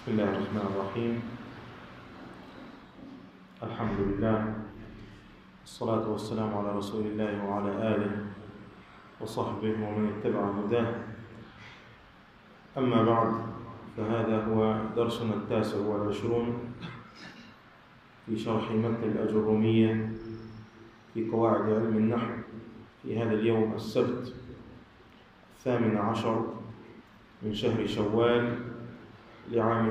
بسم الله الرحمن الرحيم. الحمد لله والصلاة والسلام على رسول الله وعلى آله وصحبه ومن اتبع هداه. أما بعد، فهذا هو درسنا 29 في شرح متن الأجرومية في قواعد علم النحو في هذا اليوم السبت 18 من شهر شوال لعام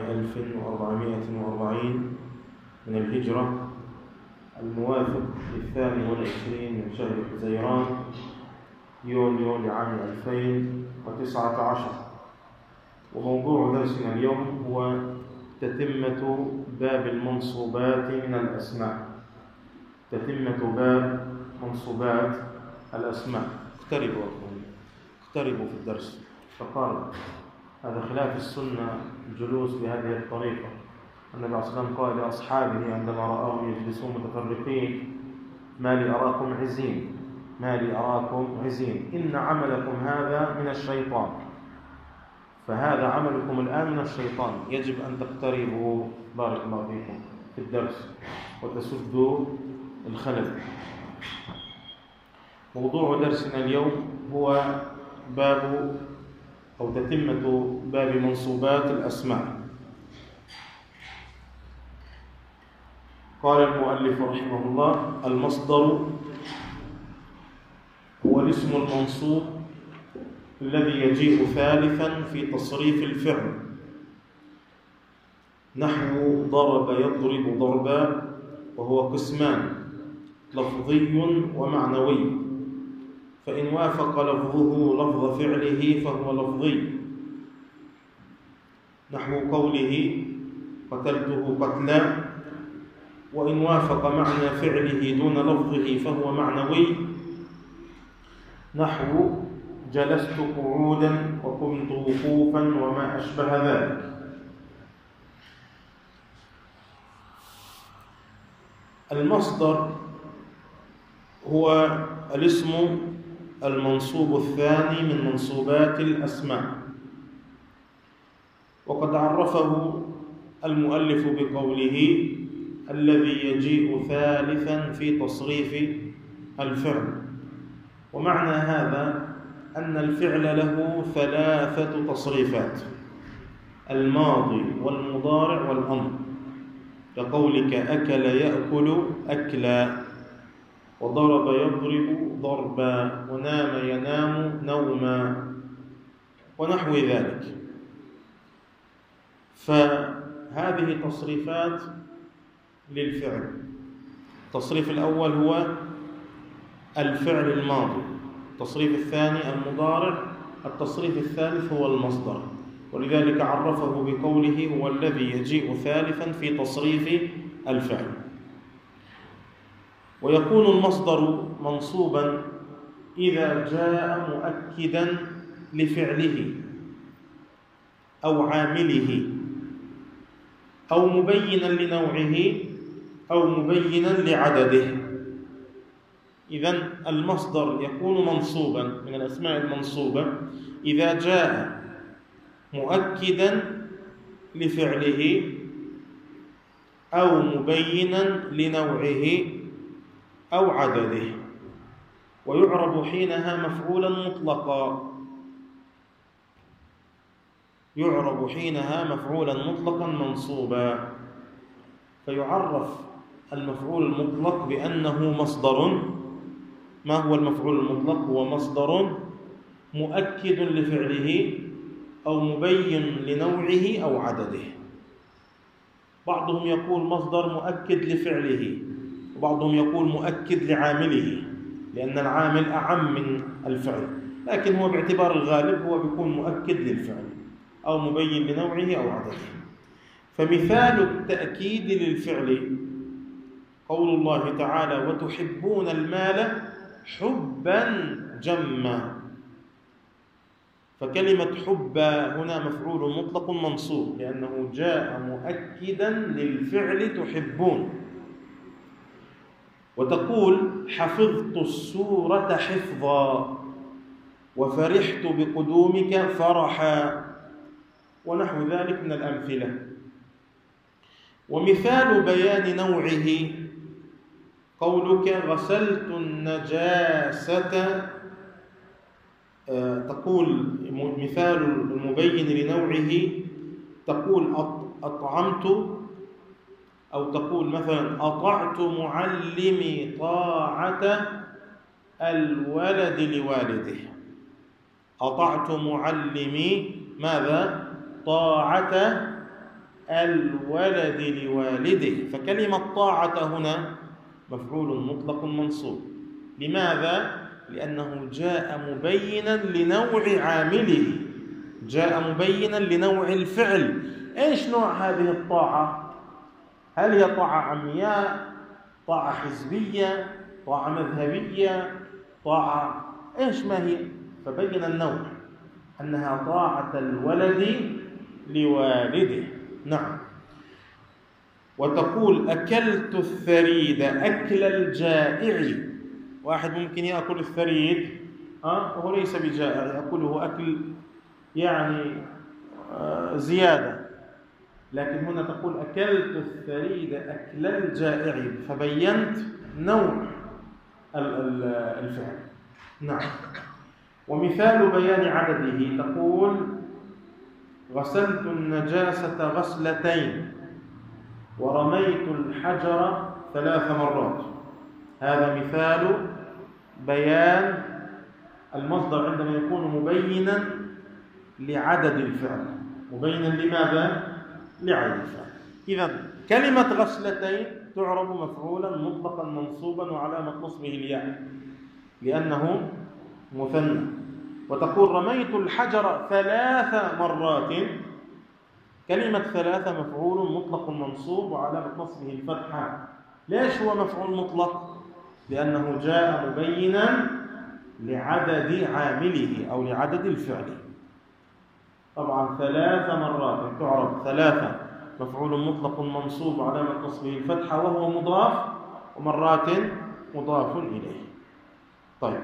1440 من الهجرة، الموافق ل22 من شهر حزيران يوليو لعام 2019. وموضوع درسنا اليوم هو تتمة باب المنصوبات من الأسماء. تتمة باب منصوبات الأسماء. اقتربوا في الدرس فقال هذا خلاف السنة الجلوس بهذه الطريقة. النبي عليه الصلاة والسلام قال لأصحابه عندما رآهم يجلسون متفرقين: ما لي أراكم عزين إن عملكم هذا من الشيطان. فهذا عملكم الآن من الشيطان، يجب أن تقتربوا بارك الله فيكم في الدرس وتسدوا الخلل. موضوع درسنا اليوم هو باب أو تتمة باب منصوبات الأسماء. قال المؤلف رحمه الله: المصدر هو الاسم المنصوب الذي يجيء ثالثا في تصريف الفعل، نحو ضرب يضرب ضربا، وهو قسمان: لفظي ومعنوي. فإن وافق لفظه لفظ فعله فهو لفظي، نحو قوله قتلته قتلا. وإن وافق معنى فعله دون لفظه فهو معنوي، نحو جلست قعودا وكنت وقوفا وما أشبه ذلك. المصدر هو الاسم المنصوب الثاني من منصوبات الأسماء، وقد عرفه المؤلف بقوله: الذي يجيء ثالثا في تصريف الفعل. ومعنى هذا أن الفعل له 3 تصريفات: الماضي والمضارع والأمر، كقولك أكل يأكل أكلا، وضرب يضرب ضربا، ونام ينام نوما، ونحو ذلك. فهذه تصريفات للفعل. التصريف الأول هو الفعل الماضي، التصريف الثاني المضارع، التصريف الثالث هو المصدر. ولذلك عرفه بقوله: هو الذي يجيء ثالثا في تصريف الفعل. ويكون المصدر منصوبا إذا جاء مؤكدا لفعله أو عامله، أو مبينا لنوعه، أو مبينا لعدده. إذن المصدر يكون منصوبا من الأسماء المنصوبة إذا جاء مؤكدا لفعله أو مبينا لنوعه أو عدده، ويعرب حينها مفعولا مطلقا. يعرب حينها مفعولا مطلقا منصوبا. فيعرف المفعول المطلق بأنه مصدر. ما هو المفعول المطلق؟ هو مصدر مؤكد لفعله أو مبين لنوعه أو عدده. بعضهم يقول مصدر مؤكد لفعله، وبعضهم يقول مؤكد لعامله، لأن العامل أعم من الفعل، لكن هو باعتبار الغالب هو بيكون مؤكد للفعل أو مبين لنوعه أو عدده. فمثال التأكيد للفعل قول الله تعالى: وتحبون المال حبا جما. فكلمة حب هنا مفعول مطلق منصوب لأنه جاء مؤكدا للفعل تحبون. وتقول: حفظت السورة حفظا، وفرحت بقدومك فرحا. ونحو ذلك من الأمثلة. ومثال بيان نوعه قولك غسلت النجاسة، تقول مثال المبين لنوعه، تقول أطعمت، أو تقول مثلا أطعت معلمي طاعة الولد لوالده. أطعت معلمي ماذا؟ طاعة الولد لوالده. فكلمة طاعة هنا مفعول مطلق منصوب. لماذا؟ لأنه جاء مبينا لنوع عامله، جاء مبينا لنوع الفعل. إيش نوع هذه الطاعة؟ هل هي طاعة عمياء، طاعة حزبية، طاعة مذهبية، طاعة إيش ما هي؟ فبين النوع أنها طاعة الولد لوالده. نعم. وتقول أكلت الثريد أكل الجائع. واحد ممكن يأكل الثريد وهو ليس بجائع، يأكله أكل يعني زيادة، لكن هنا تقول أكلت الثريد أكل الجائع، فبينت نوع الفعل. نعم. ومثال بيان عدده تقول غسلت النجاسة غسلتين ورميت الحجر 3 مرات. هذا مثال بيان المصدر عندما يكون مبينا لعدد الفعل. مبينا لماذا؟ لعدد الفعل. إذن كلمة غسلتين تعرب مفعولا مطلقا منصوبا وعلامة نصبه الياء لأنه مثنى. وتقول رميت الحجر 3 مرات. كلمة 3 مفعول مطلق منصوب وعلامة نصبه الفتحة. ليش هو مفعول مطلق؟ لأنه جاء مبينا لعدد عامله أو لعدد الفعل. طبعا 3 مرات تعرب 3 مفعول مطلق منصوب وعلامة نصبه الفتحة وهو مضاف، ومرات مضاف إليه. طيب.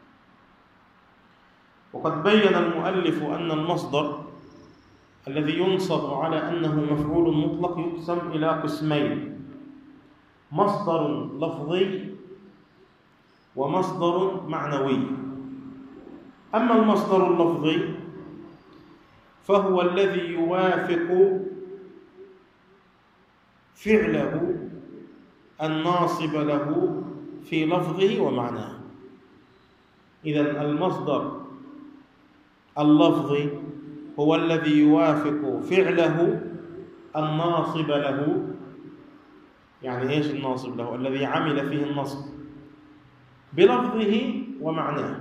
وقد بين المؤلف أن المصدر الذي ينصب على أنه مفعول مطلق يقسم إلى قسمين: مصدر لفظي ومصدر معنوي. أما المصدر اللفظي فهو الذي يوافق فعله الناصب له في لفظه ومعناه. إذن المصدر اللفظي هو الذي يوافق فعله الناصب له. يعني إيش الناصب له؟ الذي عمل فيه النصب بلفظه ومعناه.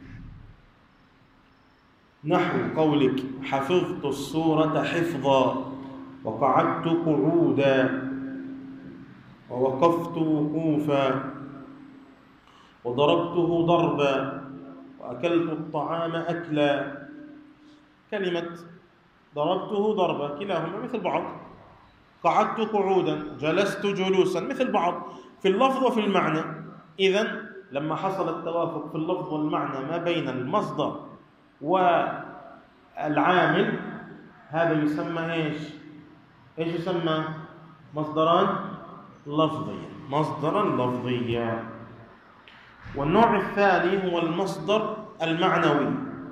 نحو قولك حفظت السورة حفظا، وقعدت قعودا، ووقفت وقوفا، وضربته ضربا، وأكلت الطعام أكلا. كلمة ضربته ضربا كلاهما مثل بعض. قعدت قعودا، جلست جلوسا مثل بعض في اللفظ وفي المعنى. إذن لما حصل التوافق في اللفظ والمعنى ما بين المصدر والعامل، هذا يسمى إيش يسمى؟ مصدران لفظيا. مصدرا لفظيا. والنوع الثاني هو المصدر المعنوي،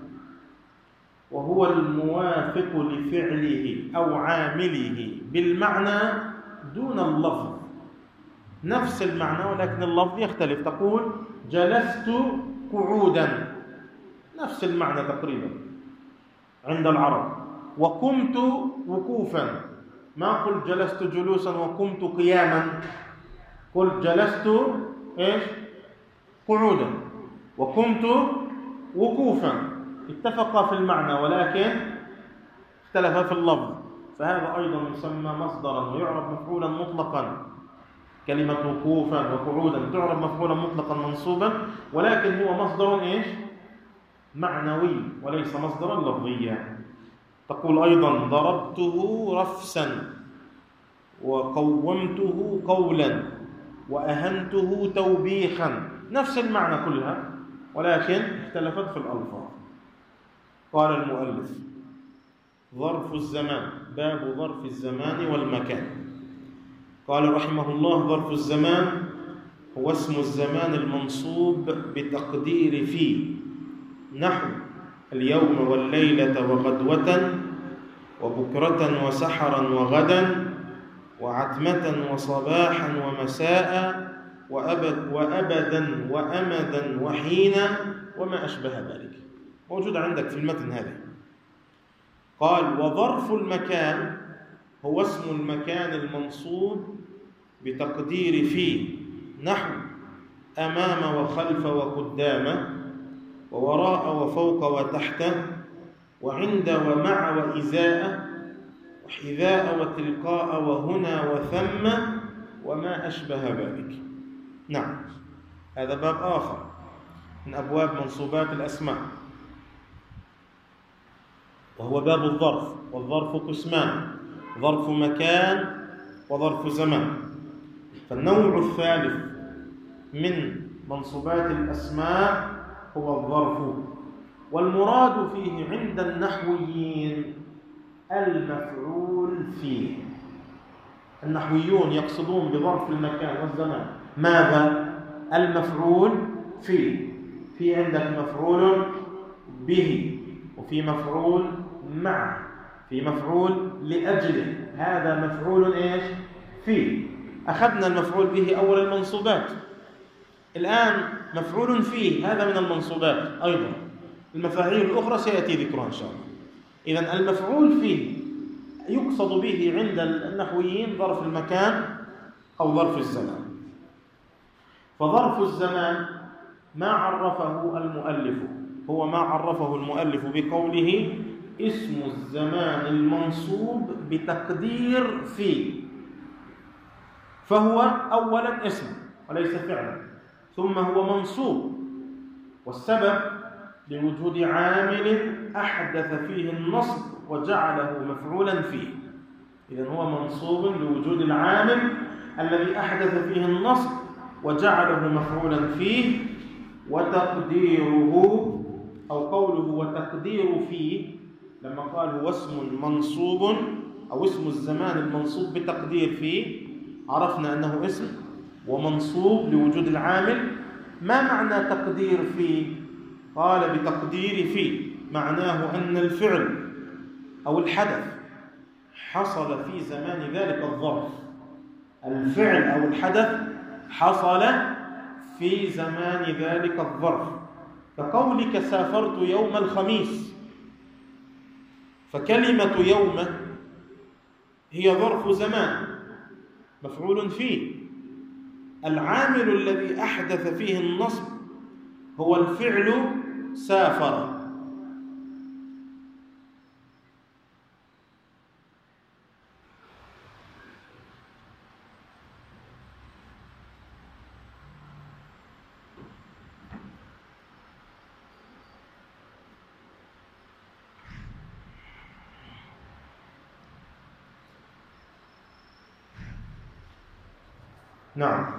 وهو الموافق لفعله أو عامله بالمعنى دون اللفظ. نفس المعنى ولكن اللفظ يختلف. تقول جلست قعودا، نفس المعنى تقريبا عند العرب. وقمت وقوفا، ما قلت جلست جلوسا وقمت قياما، قلت جلست إيش؟ قعودا، وقمت وقوفا. اتفقا في المعنى ولكن اختلفا في اللفظ، فهذا أيضا يسمى مصدرا ويعرب مفعولا مطلقا. كلمة وقوفا وقعودا تعرب مفعولا مطلقا منصوبا، ولكن هو مصدر إيش؟ معنوي وليس مصدرا لفظيا. تقول أيضا ضربته رفسا، وقومته قولا، وأهنته توبيخا. نفس المعنى كلها ولكن اختلفت في الألفاظ. قال المؤلف ظرف الزمان، باب ظرف الزمان والمكان. قال رحمه الله: ظرف الزمان هو اسم الزمان المنصوب بتقدير في، نحو اليوم والليلة وغدوة وبكرة وسحرا وغدا وعتمة وصباحا ومساء وأبدا وأمدا وحينا وما أشبه ذلك. موجود عندك في المتن هذه. قال: وظرف المكان هو اسم المكان المنصوب بتقدير في، نحو أمام وخلف وقدام ووراء وفوق وتحت وعند ومع وإزاء وحذاء وتلقاء وهنا وثم وما أشبه ذلك. نعم، هذا باب آخر من أبواب منصوبات الأسماء، وهو باب الظرف. والظرف قسمان: ظرف مكان وظرف زمان. فالنوع الثالث من منصوبات الأسماء هو الظرف، والمراد فيه عند النحويين المفعول فيه. النحويون يقصدون بظرف المكان والزمان ماذا؟ المفعول فيه. في عندك مفعول به، وفي مفعول معه، في مفعول لأجله. هذا مفعول إيش؟ فيه. أخذنا المفعول به أول المنصوبات، الآن مفعول فيه، هذا من المنصوبات أيضا. المفاعيل الأخرى سيأتي ذكرها إن شاء الله. إذن المفعول فيه يقصد به عند النحويين ظرف المكان أو ظرف الزمان. فظرف الزمان ما عرفه المؤلف، هو ما عرفه المؤلف بقوله: اسم الزمان المنصوب بتقدير في. فهو أولا اسم وليس فعلا، ثم هو منصوب، والسبب لوجود عامل أحدث فيه النصب وجعله مفعولا فيه. إذن هو منصوب لوجود العامل الذي أحدث فيه النصب وجعله مفعولا فيه. وتقديره أو قوله وتقدير فيه، لما قال هو اسم منصوب أو اسم الزمان المنصوب بتقدير فيه، عرفنا أنه اسم ومنصوب لوجود العامل. ما معنى تقدير فيه؟ قال: بتقدير فيه معناه أن الفعل أو الحدث حصل في زمان ذلك الظرف. الفعل أو الحدث حصل في زمان ذلك الظرف، كقولك سافرت يوم الخميس، فكلمة يوم هي ظرف زمان مفعول فيه. العامل الذي أحدث فيه النصب هو الفعل سافر. نعم،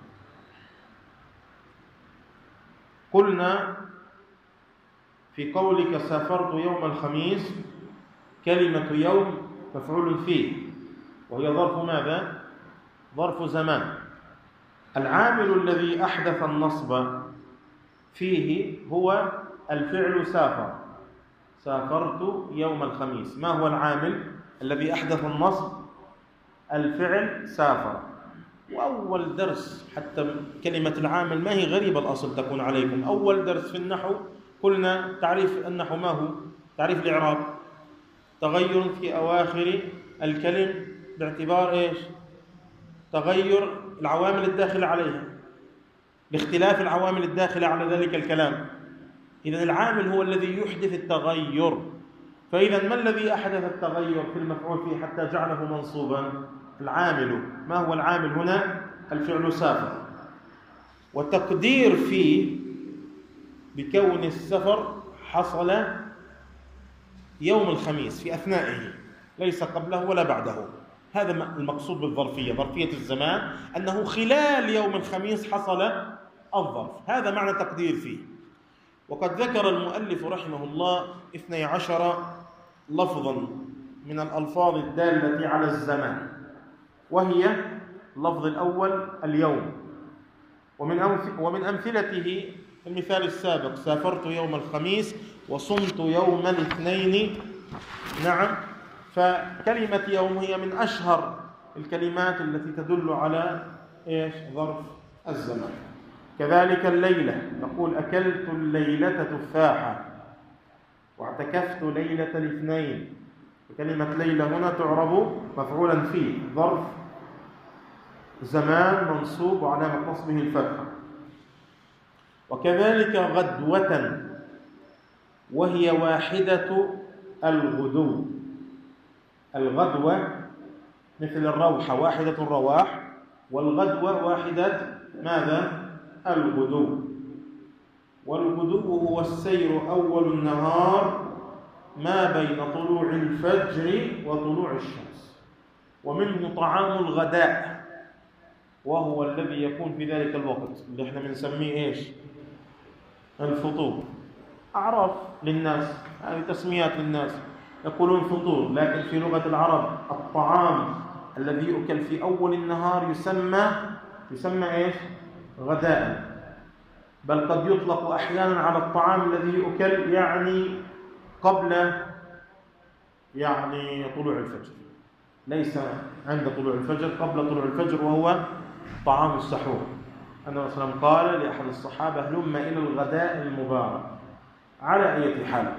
قلنا في قولك سافرت يوم الخميس كلمة يوم مفعول فيه، وهي ظرف ماذا؟ ظرف زمان. العامل الذي أحدث النصب فيه هو الفعل سافر. سافرت يوم الخميس. ما هو العامل الذي أحدث النصب؟ الفعل سافر. وأول درس، حتى كلمة العامل ما هي غريبة الأصل تكون عليكم، أول درس في النحو قلنا تعريف النحو ما هو؟ تعريف الإعراب: تغير في أواخر الكلم باعتبار إيش؟ تغير العوامل الداخلة عليها باختلاف العوامل الداخلة على ذلك الكلام. إذن العامل هو الذي يحدث التغير. فإذا ما الذي أحدث التغير في المفعول فيه حتى جعله منصوبا؟ العامل. ما هو العامل هنا؟ الفعل سافر. وتقدير فيه بكون السفر حصل يوم الخميس في أثنائه، ليس قبله ولا بعده. هذا المقصود بالظرفية، ظرفية الزمان، أنه خلال يوم الخميس حصل الظرف. هذا معنى تقدير فيه. وقد ذكر المؤلف رحمه الله 12 لفظا من الألفاظ الدالة على الزمان، وهي اللفظ الأول اليوم. ومن أمثلته المثال السابق: سافرت يوم الخميس وصمت يوم الاثنين. نعم، فكلمة يوم هي من أشهر الكلمات التي تدل على ظرف الزمان. كذلك الليلة، نقول أكلت الليلة تفاحة واعتكفت ليلة الاثنين. كلمة ليلة هنا تعرب مفعولا فيه، ظرف زمان منصوب وعلامة نصبه الفتحة. وكذلك غدوة، وهي واحدة الغدو. الغدوة مثل الروحة، واحدة الرواح، والغدوة واحدة ماذا؟ الغدو. والغدو هو السير أول النهار ما بين طلوع الفجر وطلوع الشمس. ومنه طعام الغداء، وهو الذي يكون في ذلك الوقت اللي احنا بنسميه الفطور. أعراف للناس، هذه تسميات للناس، يقولون فطور، لكن في لغة العرب الطعام الذي يؤكل في أول النهار يسمى غداء. بل قد يطلق أحيانا على الطعام الذي يؤكل قبل طلوع الفجر، ليس عند طلوع الفجر، قبل طلوع الفجر، وهو طعام السحور. النبي صلى الله عليه وسلم قال لأحد الصحابة: هلم إلى الغداء المبارك. على أي حال،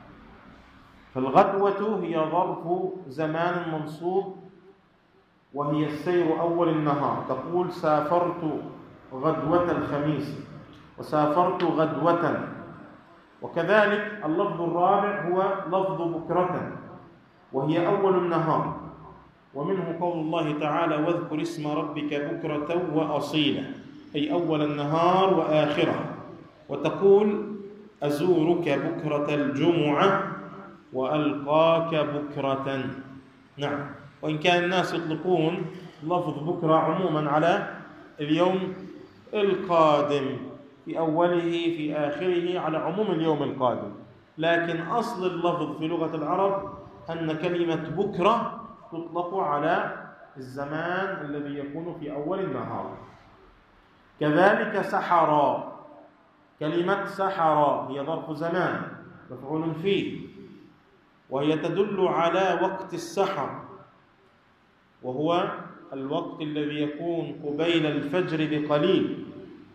فالغدوة هي ظرف زمان منصوب، وهي السير أول النهار. تقول سافرت غدوة الخميس، وسافرت غدوة. وكذلك اللفظ الرابع هو لفظ بكرة، وهي أول النهار. ومنه قول الله تعالى: واذكر اسم ربك بكرة وأصيلا، أي أول النهار وآخره. وتقول أزورك بكرة الجمعة وألقاك بكرة. نعم، وإن كان الناس يطلقون لفظ بكرة عموما على اليوم القادم، في أوله في آخره، على عموم اليوم القادم. لكن أصل اللفظ في لغة العرب أن كلمة بكرة تطلق على الزمان الذي يكون في أول النهار. كذلك سحرا، كلمة سحرا هي ظرف زمان مفعول فيه، وهي تدل على وقت السحر، وهو الوقت الذي يكون قبيل الفجر بقليل.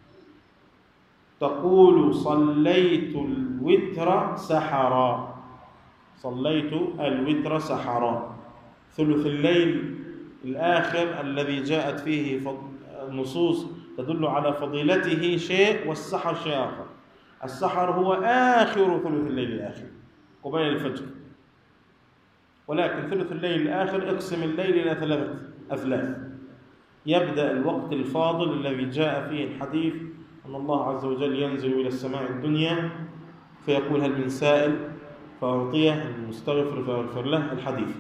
تقول صليت الوتر سحرا، صليت الوتر سحرا. ثلث الليل الآخر الذي جاءت فيه النصوص تدل على فضيلته شيء، والسحر شيء آخر. السحر هو آخر ثلث الليل الآخر قبيل الفجر، ولكن ثلث الليل الآخر اقسم الليل إلى 3 أثلاث. يبدأ الوقت الفاضل الذي جاء فيه الحديث أن الله عز وجل ينزل إلى السماء الدنيا فيقول: هل من سائل فأعطيه، المستغفر فيغفر له، الحديث.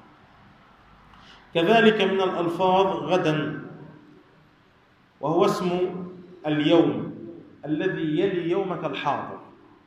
كذلك من الألفاظ غدا، وهو اسم اليوم الذي يلي يومك الحاضر.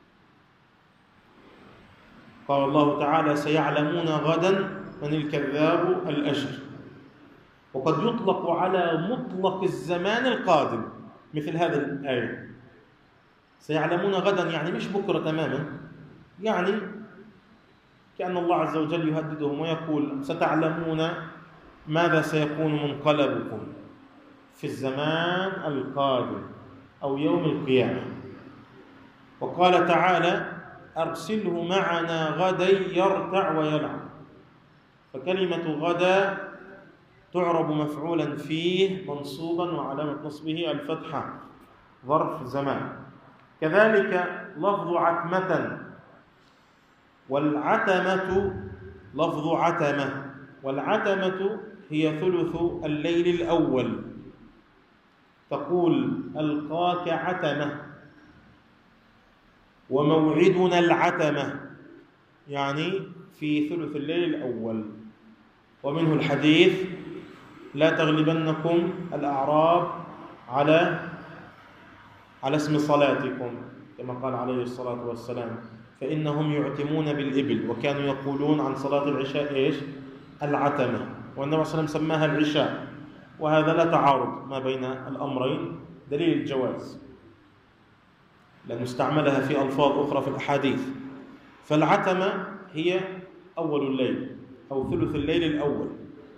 قال الله تعالى: سيعلمون غدا من الكذاب الأشر. وقد يطلق على مطلق الزمان القادم، مثل هذه الآية: سيعلمون غدا، يعني مش بكرة تماما، يعني كأن الله عز وجل يهددهم ويقول: ستعلمون ماذا سيكون منقلبكم في الزمان القادم أو يوم القيامة. وقال تعالى: أرسله معنا غدا يرتع ويلعب. فكلمة غدا تعرب مفعولا فيه منصوبا وعلامة نصبه الفتحة، ظرف زمان. كذلك لفظ عتمة، والعتمة لفظ عتمة، والعتمة هي ثلث الليل الأول. تقول: ألقاك عتمة، وموعدنا العتمة، يعني في ثلث الليل الأول. ومنه الحديث: لا تغلبنكم الأعراب على اسم صلاتكم، كما قال عليه الصلاة والسلام: فإنهم يعتمون بالإبل، وكانوا يقولون عن صلاة العشاء إيش؟ العتمة، والنبي صلى الله عليه وسلم سماها العشاء، وهذا لا تعارض ما بين الأمرين، دليل الجواز لأنه استعملها في ألفاظ أخرى في الأحاديث. فالعتمة هي أول الليل أو ثلث الليل الأول.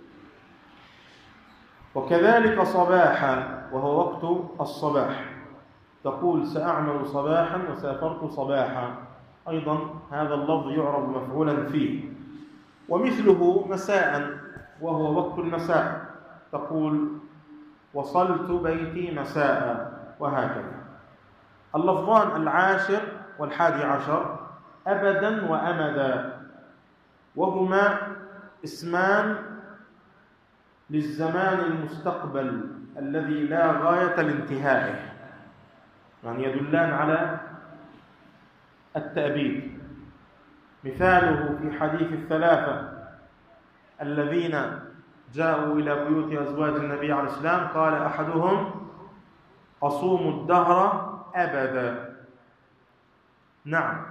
وكذلك صباحا وهو وقت الصباح، تقول سأعمل صباحا وسافرت صباحا، أيضا هذا اللفظ يعرب مفعولا فيه. ومثله مساء وهو وقت المساء، تقول وصلت بيتي مساء، وهكذا. اللفظان العاشر والحادي عشر أبدا وأمدا، وهما اسمان للزمان المستقبل الذي لا غاية لانتهائه، يعني يدلان على التأبيد. مثاله في حديث الثلاثة الذين جاءوا إلى بيوت أزواج النبي عليه السلام، قال أحدهم أصوم الدهر أبدا. نعم.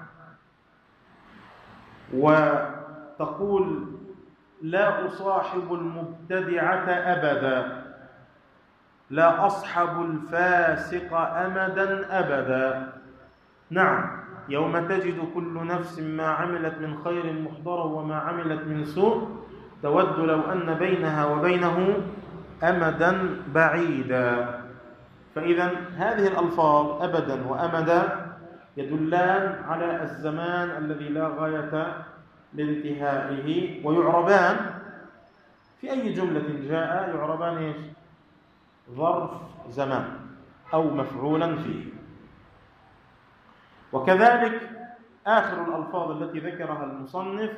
وتقول لا أصاحب المبتدعة أبدا، لا أصحب الفاسق أمدا أبدا. نعم. يوم تجد كل نفس ما عملت من خير محضرا وما عملت من سوء تود لو أن بينها وبينه أمدا بعيدا. فإذا هذه الألفاظ أبدا وأمدا يدلان على الزمان الذي لا غاية لانتهائه، ويعربان في أي جملة جاء يعربان إيش؟ ظرف زمان أو مفعولا فيه. وكذلك آخر الألفاظ التي ذكرها المصنف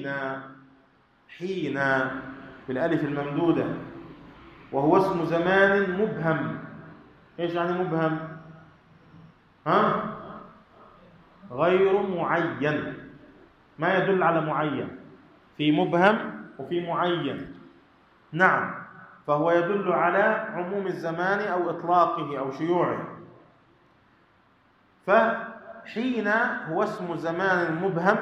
حين بالألف الممدودة، وهو اسم زمان مبهم. إيش يعني مبهم؟ غير معين، ما يدل على معين، في مبهم وفي معين. نعم. فهو يدل على عموم الزمان أو إطلاقه أو شيوعه. فحين هو اسم زمان مبهم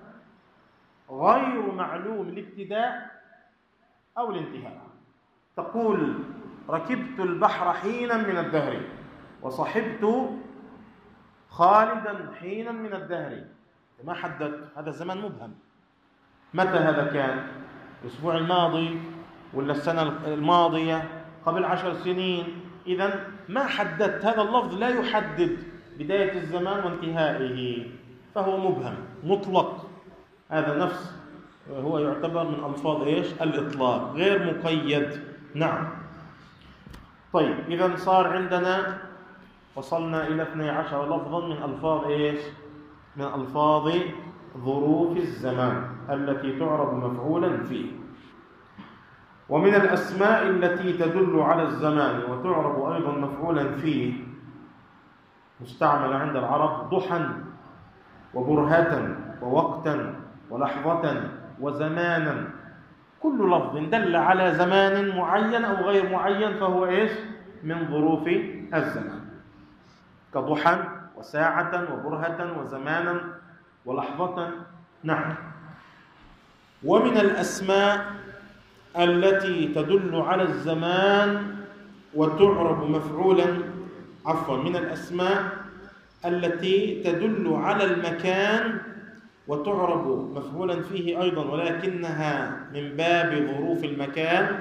غير معلوم الابتداء أو الانتهاء. تقول ركبت البحر حينا من الدهر وصحبت خالدا حينا من الدهر، ما حددت، هذا الزمان مبهم. متى هذا كان؟ الأسبوع الماضي ولا السنة الماضية قبل 10 سنين؟ إذن ما حددت، هذا اللفظ لا يحدد بداية الزمان وانتهائه، فهو مبهم مطلق. هذا نفس هو يعتبر من ألفاظ إيش؟ الإطلاق، غير مقيد. نعم. طيب، إذن صار عندنا وصلنا إلى 12 لفظا من ألفاظ إيش؟ من ألفاظ ظروف الزمان التي تعرب مفعولا فيه. ومن الأسماء التي تدل على الزمان وتعرب أيضا مفعولا فيه مستعمل عند العرب ضحى وبرهة ووقتا ولحظة وزمانا. كل لفظ دل على زمان معين أو غير معين فهو إيش؟ من ظروف الزمان، كضحى وساعة وبرهة وزمانا ولحظة. نعم. ومن الأسماء التي تدل على الزمان وتعرب مفعولا، من الأسماء التي تدل على المكان وتعرب مفعولا فيه أيضا، ولكنها من باب ظروف المكان،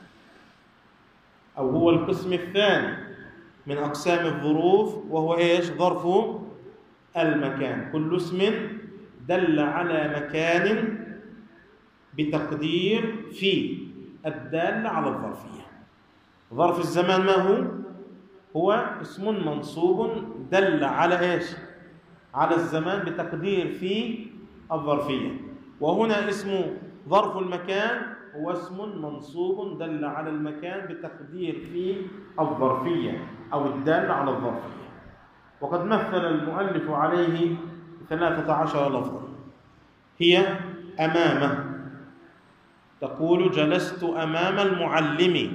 أو هو القسم الثاني من أقسام الظروف، وهو إيش؟ ظرف المكان. كل اسم دل على مكان بتقدير في الدال على الظرفية. ظرف الزمان ما هو؟ هو اسم منصوب دل على إيش؟ على الزمان بتقدير في الظرفية. وهنا اسم ظرف المكان هو اسم منصوب دل على المكان بتقدير في الظرفية أو الدال على الظرفية. وقد مثل المؤلف عليه 13 لفظا. هي أمامه، تقول جلست أمام المعلم،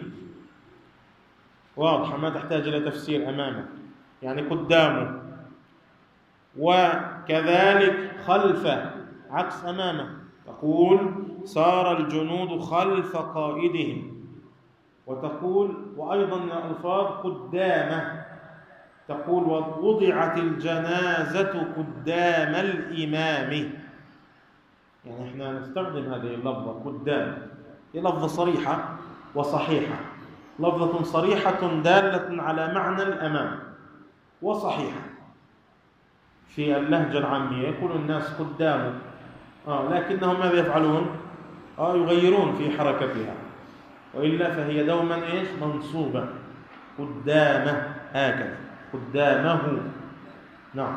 واضحة ما تحتاج إلى تفسير. أمامه يعني قدامه. وأمام كذلك خلفه عكس أمامه، تقول سار الجنود خلف قائدهم. وتقول وأيضا من الألفاظ قدامه، تقول ووضعت الجنازة قدام الإمام. يعني احنا نستخدم هذه اللفظة قدام، هي لفظة صريحة وصحيحة، لفظة صريحة دالة على معنى الأمام، وصحيحة في اللهجة العامية يقول الناس قدامه، لكنهم ماذا يفعلون؟ يغيرون في حركتها، وإلا فهي دوما إيش؟ منصوبة، قدامه هكذا، قدامه. نعم.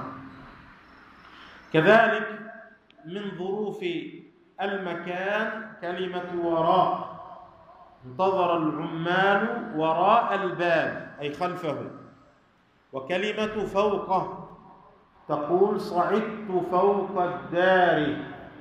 كذلك من ظروف المكان كلمة وراء، انتظر العمال وراء الباب أي خلفه. وكلمة فوقه، تقول صعدت فوق الدار.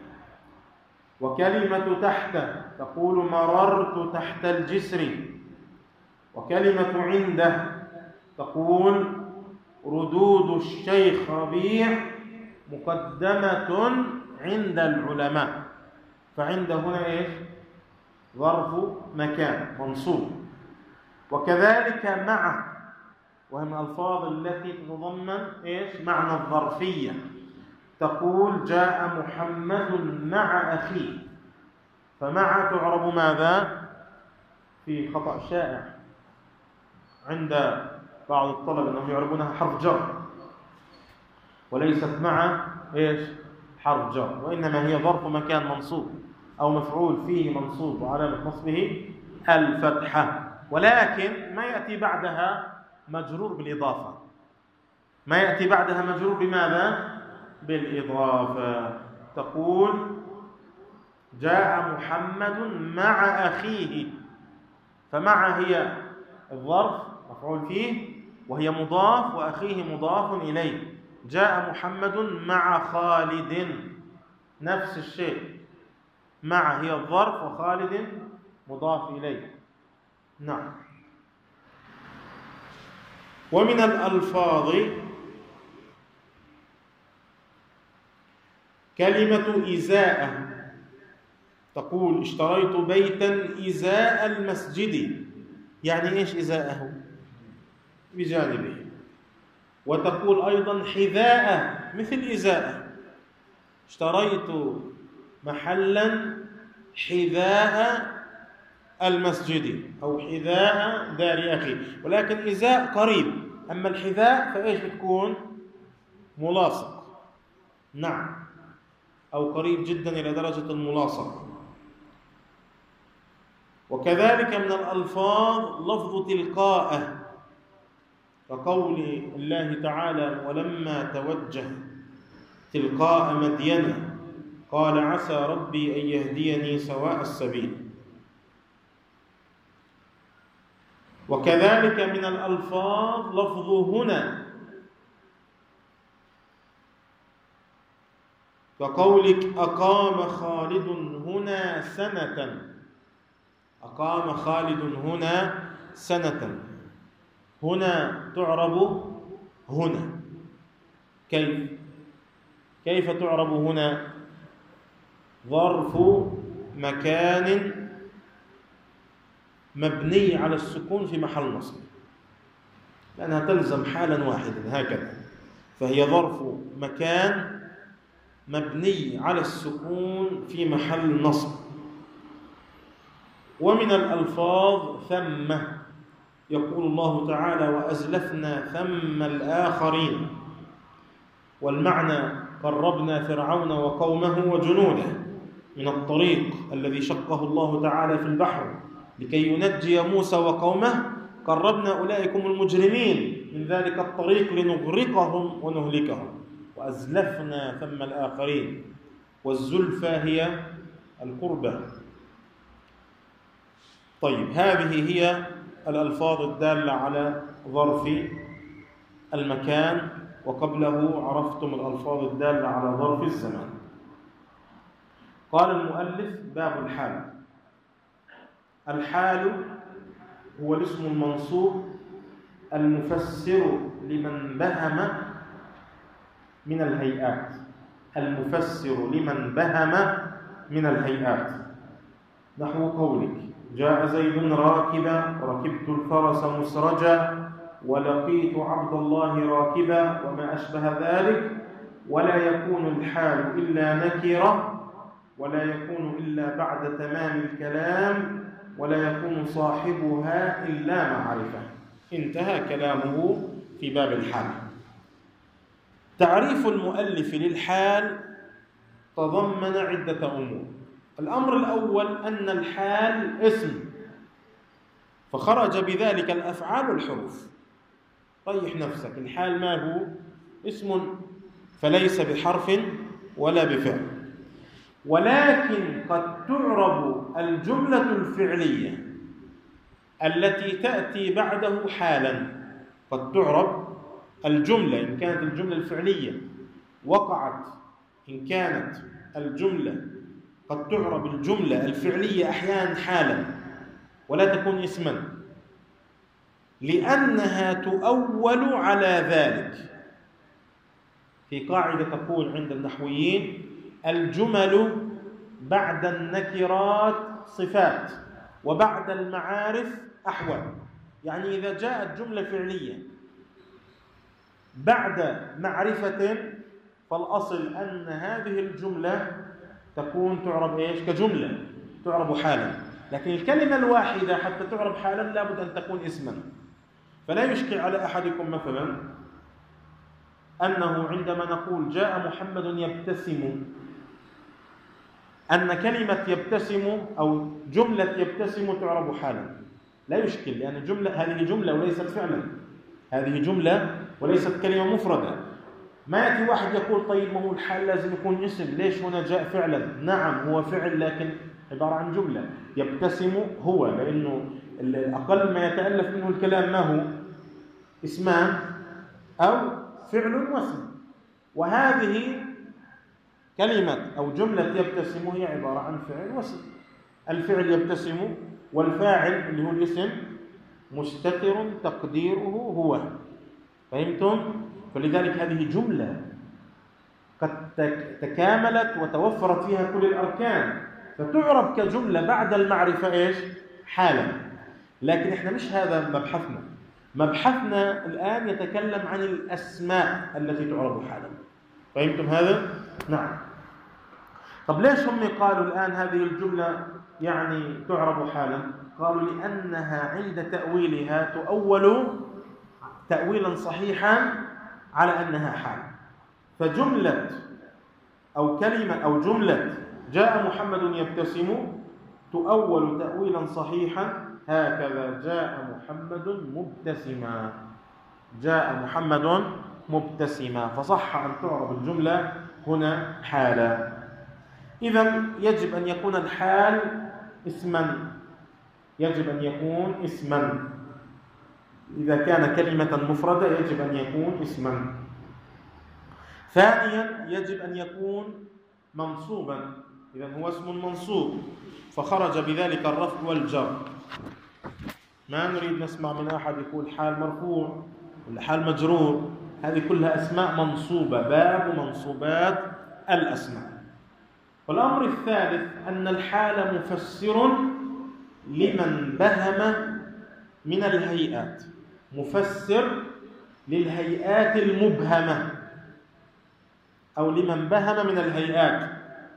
وكلمة تحت، تقول مررت تحت الجسر. وكلمة عنده، تقول ردود الشيخ ربيع مقدمة عند العلماء. فعند هنا إيش؟ ظرف مكان منصوب. وكذلك مع، وهي من الألفاظ التي تتضمن إيش؟ معنى الظرفية، تقول جاء محمد مع أخيه. فمع تعرب ماذا؟ في خطأ شائع عند بعض الطلبة أنهم يعربونها حرف جر، وليست مع إيش؟ حرف جر، وإنما هي ظرف مكان منصوب أو مفعول فيه منصوب وعلامة نصبه الفتحة، ولكن ما يأتي بعدها مجرور بالإضافة. ما يأتي بعدها مجرور بماذا؟ بالإضافة. تقول جاء محمد مع أخيه. فمع هي الظرف مفعول فيه وهي مضاف، وأخيه مضاف إليه. جاء محمد مع خالد، نفس الشيء، مع هي الظرف وخالد مضاف إليه. نعم. ومن الألفاظ كلمة إزاءة، تقول اشتريت بيتا إزاء المسجد. يعني إيش إزاءه؟ بجانبه. وتقول أيضا حذاء مثل إزاءة، اشتريت محلا حذاء المسجد أو حذاء دار أخي. ولكن إزاء قريب، أما الحذاء فإيش بتكون؟ ملاصق. نعم، أو قريب جدا إلى درجة الملاصق. وكذلك من الألفاظ لفظ تلقاء، كقول الله تعالى ولما توجه تلقاء مدين قال عسى ربي أن يهديني سواء السبيل. وكذلك من الألفاظ لفظ هنا، كقولك أقام خالد هنا سنة. أقام خالد هنا سنة. هنا تعرب هنا. كيف تعرب هنا؟ ظرف مكان مبني على السكون في محل نصب، لأنها تلزم حالا واحدا هكذا، فهي ظرف مكان مبني على السكون في محل نصب. ومن الألفاظ ثم، يقول الله تعالى وأزلفنا ثم الآخرين، والمعنى قربنا فرعون وقومه وجنوده من الطريق الذي شقه الله تعالى في البحر لكي ينجي موسى وقومه. قربنا أولئكم المجرمين من ذلك الطريق لنغرقهم ونهلكهم. وأزلفنا ثم الآخرين، والزلفى هي القربة. طيب، هذه هي الألفاظ الدالة على ظرف المكان، وقبله عرفتم الألفاظ الدالة على ظرف الزمان. قال المؤلف باب الحال. الحال هو الاسم المنصوب المفسر لمن بهم من الهيئات، المفسر لمن بهم من الهيئات، نحو قولك جاء زيد راكبا، ركبت الفرس مسرجا، ولقيت عبد الله راكبا، وما أشبه ذلك. ولا يكون الحال إلا نكرة، ولا يكون إلا بعد تمام الكلام، ولا يكون صاحبها إلا معرفة. انتهى كلامه في باب الحال. تعريف المؤلف للحال تضمن عدة أمور. الأمر الأول أن الحال اسم، فخرج بذلك الأفعال والحروف. طيح نفسك، الحال ما هو؟ اسم، فليس بحرف ولا بفعل، ولكن قد تعرب الجملة الفعلية التي تأتي بعده حالا. قد تعرب الجملة إن كانت الجملة الفعلية وقعت، إن كانت الجملة قد تعرب الجملة الفعلية أحيانا حالا ولا تكون اسما، لأنها تؤول على ذلك. في قاعدة تقول عند النحويين: الجمل بعد النكرات صفات، وبعد المعارف أحوال. يعني إذا جاءت جملة فعلية بعد معرفة، فالأصل أن هذه الجملة تكون تعرب إيش؟ كجملة، تعرب حالا. لكن الكلمة الواحدة حتى تعرب حالا لابد أن تكون اسما. فلا يشكل على أحدكم مثلا أنه عندما نقول جاء محمد يبتسم، أن كلمة يبتسم أو جملة يبتسم تعرب حالا، لا يشكل، لأن هذه جملة وليست فعلا، هذه جملة وليست كلمة مفردة. ما يأتي واحد يقول طيب ما هو الحال لازم يكون اسم، ليش هنا جاء فعلا؟ نعم هو فعل، لكن عبارة عن جملة. يبتسم هو، لأنه الأقل ما يتألف منه الكلام ما هو؟ اسمان أو فعل واسم. وهذه كلمة أو جملة يبتسم هي عبارة عن فعل واسم. الفعل يبتسم، والفاعل اللي هو الاسم مستتر تقديره هو. فهمتم؟ فلذلك هذه جملة قد تكاملت وتوفرت فيها كل الأركان، فتعرب كجملة بعد المعرفة إيش؟ حالا. لكن إحنا مش هذا مبحثنا. مبحثنا الآن يتكلم عن الأسماء التي تعرب حالا. فهمتم هذا؟ نعم. طب ليش هم قالوا الآن هذه الجملة يعني تعرب حالا؟ قالوا لأنها عند تأويلها تؤول تأويلا صحيحا على أنها حال. فجملة أو كلمة أو جملة جاء محمد يبتسم تؤول تأويلا صحيحا هكذا: جاء محمد مبتسما، جاء محمد مبتسما، فصح أن تعرب الجملة هنا حالا. إذن يجب أن يكون الحال اسما، يجب أن يكون اسما. إذا كان كلمة مفردة يجب أن يكون اسما. ثانيا يجب أن يكون منصوبا، إذن هو اسم منصوب، فخرج بذلك الرفع والجر. ما نريد نسمع من أحد يقول حال مرفوع ولا حال مجرور، هذه كلها أسماء منصوبة، باب منصوبات الأسماء. والأمر الثالث أن الحال مفسر لمن بهم من الهيئات، مفسر للهيئات المبهمة أو لمن بهم من الهيئات.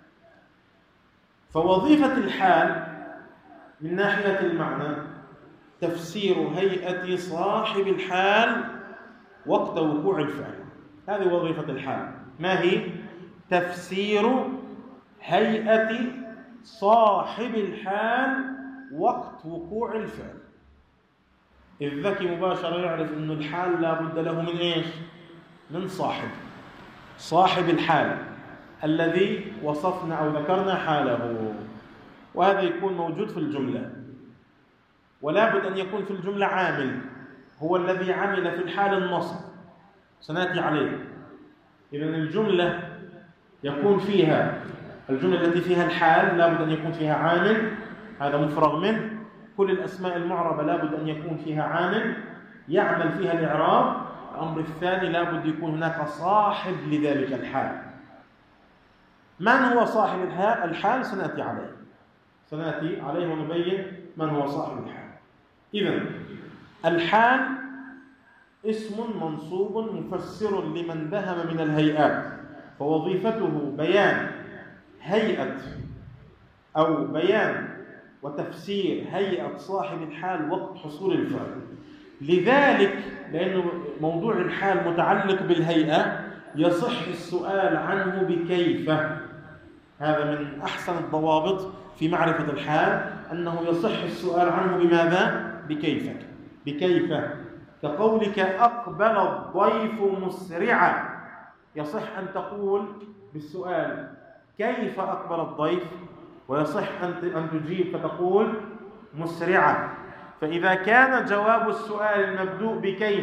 فوظيفة الحال من ناحية المعنى تفسير هيئة صاحب الحال وقت وقوع الفعل. هذه وظيفة الحال. ما هي؟ تفسير هيئة صاحب الحال وقت وقوع الفعل. الذكي مباشرة يعرف أن الحال لا بد له من إيش؟ من صاحب الحال الذي وصفنا أو ذكرنا حاله، وهذا يكون موجود في الجملة. ولا بد أن يكون في الجملة عامل، هو الذي عمل في الحال النصب، سنأتي عليه. إذن الجملة يكون فيها الجملة التي فيها الحال لا بد أن يكون فيها عامل، هذا مفرغ منه. كل الأسماء المعربة لا بد أن يكون فيها عامل يعمل فيها الإعراب. الأمر الثاني لابد يكون هناك صاحب لذلك الحال. من هو صاحب الحال؟ سنأتي عليه ونبين من هو صاحب الحال. إذن الحال اسم منصوب مفسر لمن بهم من الهيئات، فوظيفته بيان هيئة أو بيان وتفسير هيئة صاحب الحال وقت حصول الفعل. لذلك لأن موضوع الحال متعلق بالهيئة يصح السؤال عنه بكيف. هذا من أحسن الضوابط في معرفة الحال، أنه يصح السؤال عنه بماذا؟ بكيف. كقولك أقبل الضيف مسرعا، يصح أن تقول بالسؤال كيف أقبل الضيف، ويصح أن تجيب فتقول مسرعا. فإذا كان جواب السؤال المبدوء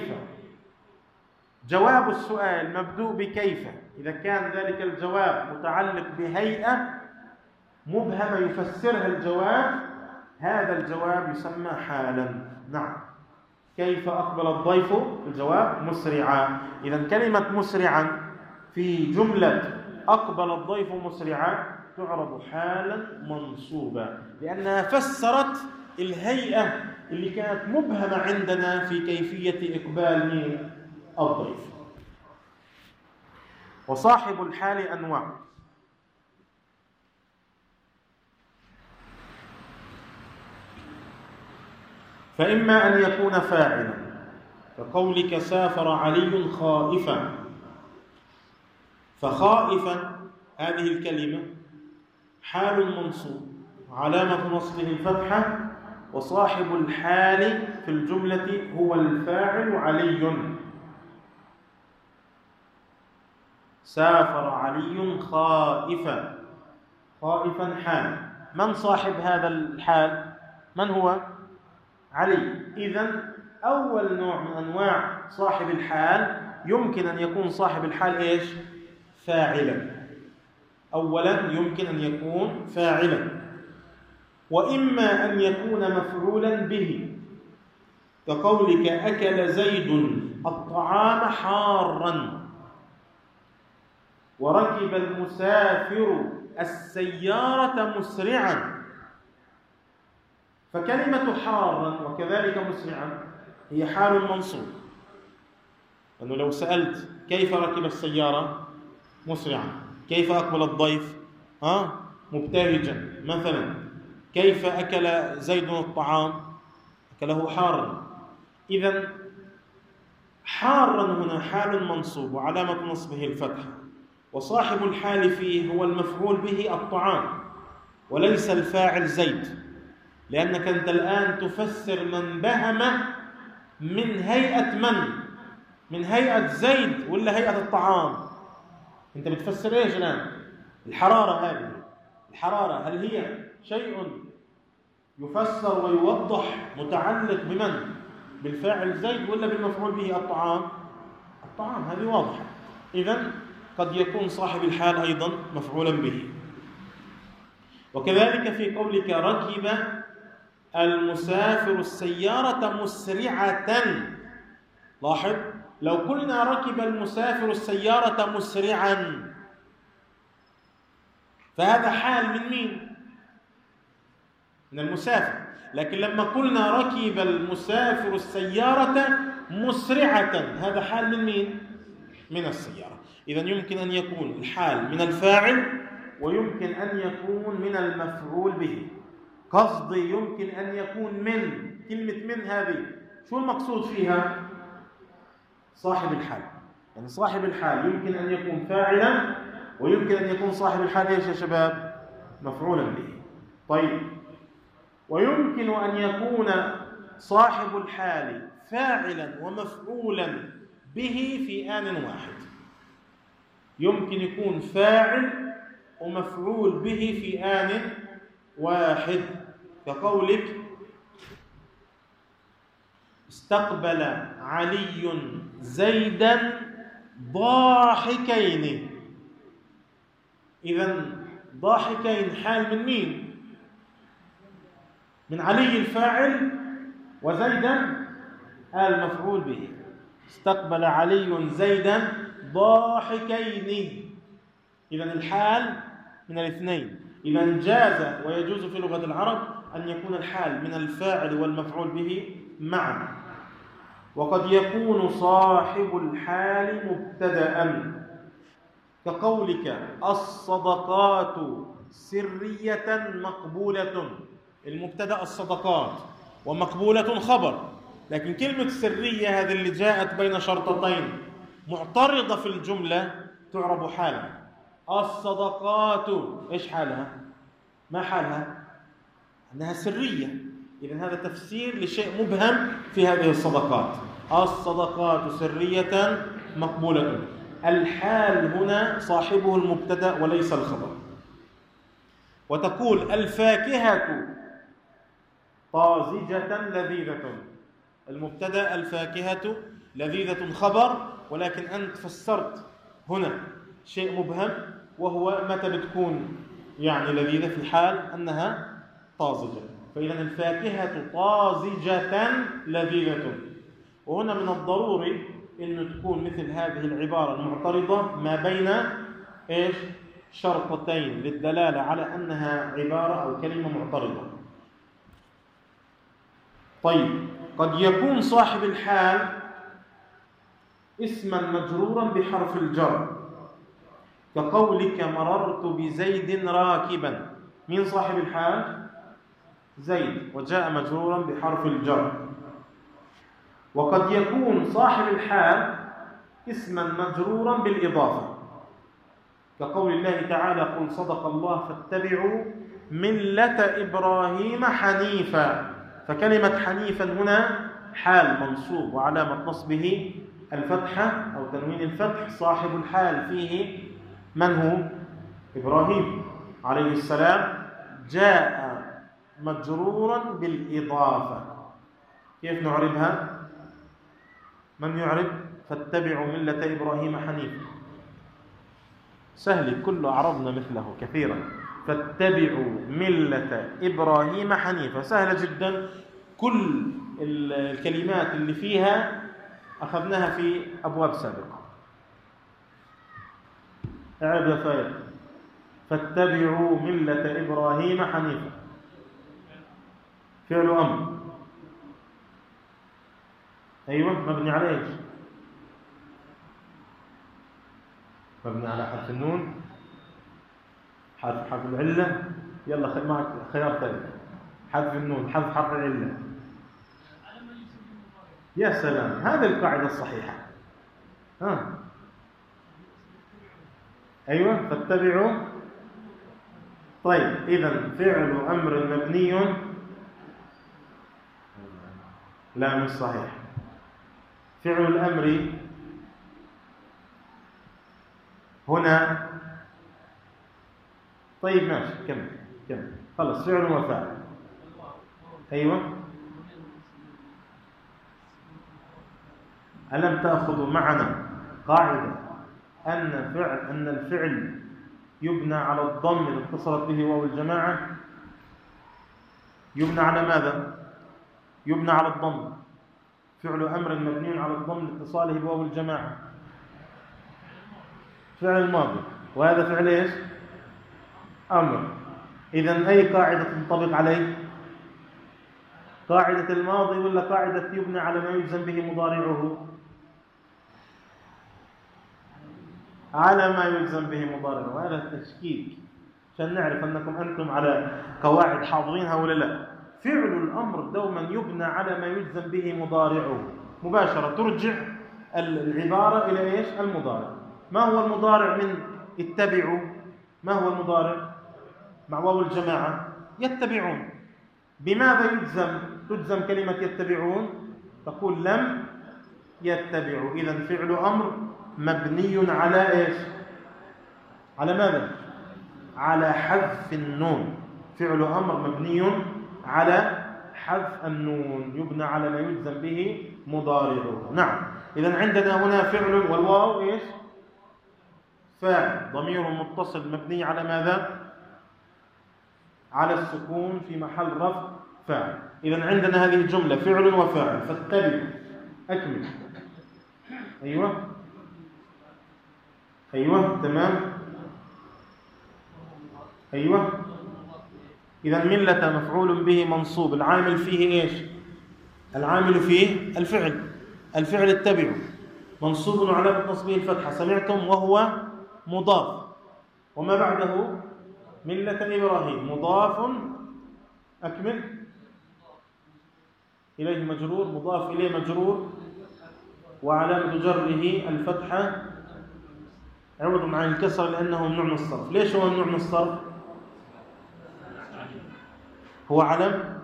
بكيف، إذا كان ذلك الجواب متعلق بهيئة مبهمة يفسرها الجواب، هذا الجواب يسمى حالا. نعم، كيف أقبل الضيف؟ الجواب مسرعا. إذن كلمة مسرعا في جملة أقبل الضيف مسرعا تعرب حالا منصوبة، لأنها فسرت الهيئة اللي كانت مبهمة عندنا في كيفية إقبال الضيف. وصاحب الحال أنواع. فإما أن يكون فاعلا، كقولك سافر علي خائفا، فخائفا هذه الكلمة حال منصوب علامة نصبه الفتحة، وصاحب الحال في الجملة هو الفاعل علي. سافر علي خائفا، خائفا حال. من صاحب هذا الحال؟ من هو؟ علي. إذن أول نوع من أنواع صاحب الحال يمكن أن يكون صاحب الحال إيش؟ فاعلا. أولا يمكن أن يكون فاعلا، وإما أن يكون مفعولا به، كقولك أكل زيد الطعام حارا، وركب المسافر السيارة مسرعا. فكلمة حارا وكذلك مسرعا هي حال منصوب، لأنه لو سألت كيف ركب السيارة؟ مسرعا. كيف أقبل الضيف؟ مبتهجا مثلا. كيف أكل زيد الطعام؟ أكله حارا. إذن حارا هنا حال منصوب وعلامة نصبه الفتحة، وصاحب الحال فيه هو المفعول به الطعام وليس الفاعل زيد، لأنك أنت الآن تفسر من بهم من هيئة من هيئة زيد ولا هيئة الطعام؟ أنت بتفسر إيش الآن؟ الحرارة. هذه الحرارة هل هي شيء يفسر ويوضح متعلق بمن؟ بالفاعل زيد ولا بالمفعول به الطعام؟ الطعام، هذه واضحة. إذن قد يكون صاحب الحال أيضا مفعولا به. وكذلك في قولك ركب المسافر السيارة مسرعة، لاحظ لو قلنا ركب المسافر السيارة مسرعا فهذا حال من مين؟ من المسافر. لكن لما قلنا ركب المسافر السيارة مسرعة هذا حال من مين؟ من السيارة. إذن يمكن أن يكون الحال من الفاعل ويمكن أن يكون من المفعول به. قصدي يمكن أن يكون من، كلمة من هذه شو المقصود فيها؟ صاحب الحال. يعني صاحب الحال يمكن أن يكون فاعلا ويمكن أن يكون صاحب الحال إيش يا شباب؟ مفعولا به. طيب، ويمكن أن يكون صاحب الحال فاعلا ومفعولا به في آن واحد. يمكن يكون فاعل ومفعول به في آن واحد، كقولك استقبل علي زيدا ضاحكين. إذن ضاحكين حال من مين؟ من علي الفاعل وزيدا المفعول به. استقبل علي زيدا ضاحكين. إذن الحال من الاثنين. إذن جاز ويجوز في لغة العرب أن يكون الحال من الفاعل والمفعول به معا. وقد يكون صاحب الحال مبتدأ، كقولك الصدقات سرية مقبولة. المبتدأ الصدقات، ومقبولة خبر، لكن كلمة سرية هذه اللي جاءت بين شرطتين معترضة في الجملة تعرب حالا. الصدقات إيش حالها؟ ما حالها؟ أنها سرية. إذن هذا تفسير لشيء مبهم في هذه الصدقات. الصدقات سرية مقبولة. الحال هنا صاحبه المبتدأ وليس الخبر. وتقول الفاكهة طازجة لذيذة. المبتدأ الفاكهة لذيذة خبر، ولكن أنت فسرت هنا شيء مبهم، وهو متى بتكون يعني لذيذة في حال أنها طازجة. فإذا الفاكهة طازجة لذيذة. وهنا من الضروري أن تكون مثل هذه العبارة المعترضة ما بين إيش؟ شرطتين للدلالة على أنها عبارة أو كلمة معترضة. طيب، قد يكون صاحب الحال اسما مجرورا بحرف الجر، كقولك مررت بزيد راكبا. من صاحب الحال؟ زيد، وجاء مجرورا بحرف الجر. وقد يكون صاحب الحال اسما مجرورا بالإضافة، كقول الله تعالى قل صدق الله فاتبعوا ملة إبراهيم حنيفا. فكلمة حنيفا هنا حال منصوب، وعلامة نصبه الفتحة أو تنوين الفتح. صاحب الحال فيه من هو؟ إبراهيم عليه السلام، جاء مجرورا بالإضافة. كيف نعربها؟ من يعرب فاتبعوا ملة إبراهيم حنيفا؟ سهل، كله عرضنا مثله كثيرا. فاتبعوا ملة إبراهيم حنيفا سهلة جدا. كل الكلمات اللي فيها أخذناها في أبواب سابقة. أعد يا فايق. فاتبعوا ملة إبراهيم حنيفا فعل أمر. أيوة، مبني على إيش؟ مبني على حرف النون، حرف العلة. يلا معك خيار ثالث. حذف النون، حذف حرف العلة. يا سلام، هذه القاعدة الصحيحة. أيوة، فاتبعوا. طيب، إذن فعل أمر مبني. لا، مش صحيح. فعل الأمر هنا. طيب ماشي، كمل خلص. فعل وفاعل. أيوة. ألم تأخذوا معنا قاعدة أن الفعل يبنى على الضم إذا اتصلت به واو الجماعة؟ يبنى على ماذا؟ يبنى على الضم. فعل أمر مبني على الضم لاتصاله بواو الجماعة. فعل الماضي، وهذا فعل إيش؟ أمر. إذن أي قاعدة تنطبق عليه؟ قاعدة الماضي ولا قاعدة يبنى على ما يجزم به مضارعه؟ على ما يجزم به مضارعه. وهذا التشكيك عشان نعرف أنكم أنتم على قواعد حافظينها ولا لا. فعل الأمر دوما يبنى على ما يجزم به مضارعه مباشرة. ترجع العبارة إلى إيش؟ المضارع. ما هو المضارع من اتبعوا؟ ما هو المضارع مع واو الجماعة؟ يتبعون. بماذا تجزم كلمة يتبعون؟ تقول لم يتبعوا. إذن فعل أمر مبني على إيش؟ على ماذا؟ على حذف النون. فعل أمر مبني على حذف النون، يبنى على ما يجزم به مضارعه. نعم. إذن عندنا هنا فعل، والواو إيش؟ فاعل، ضمير متصل مبني على ماذا؟ على السكون في محل رفع فاعل. إذن عندنا هذه الجملة فعل وفاعل. فاتبع. أكمل. أيوة تمام. أيوة إذا ملة مفعول به منصوب، العامل فيه إيش؟ العامل فيه الفعل اتبعوا، منصوب وعلامة نصبه الفتحة، سمعتم، وهو مضاف، وما بعده ملة إبراهيم مضاف، أكمل، إليه مجرور، مضاف إليه مجرور، وعلامة جره الفتحة عوض عن الكسر لأنه ممنوع من الصرف. ليش هو ممنوع من الصرف؟ هو علم